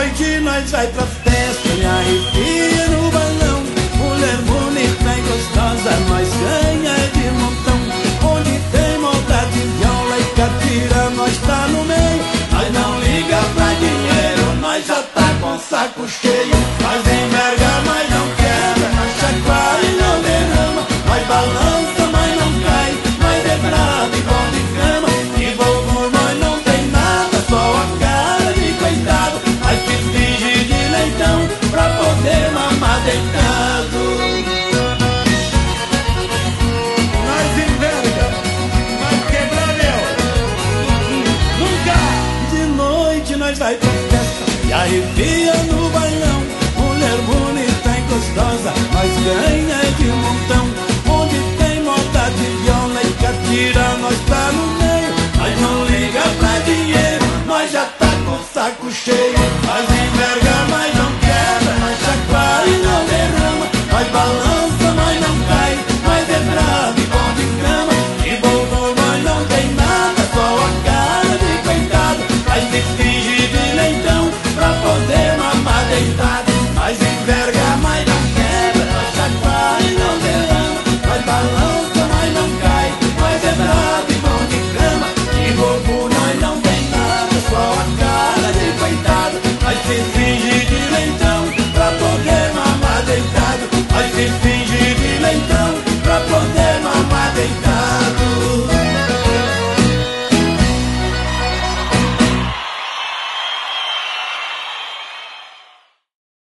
noite nós vai pra festa, me arrepia no balão. Mulher bonita e gostosa, nós ganha de montão. Onde tem moda de viola e catira, nós tá no meio. Nós não liga pra dinheiro, nós já tá com o saco cheio. Nós enverga, mas não quebra, nós chacoalha e não derrama. Nós balança, mas não cai, nós é bravo e bom de cama. De vovô nós não tem nada, só a cara de coitado. Nós que finge de leitão pra poder mamar deitado. Nós enverga, vai quebrar nunca. De noite nós vai pra festa e arrepia no bailão. Mulher bonita e gostosa, nós ganha de montão. Onde tem moda de viola e catira, nós tá no meio. Nós não liga pra dinheiro, nós já tá com o saco cheio. Nós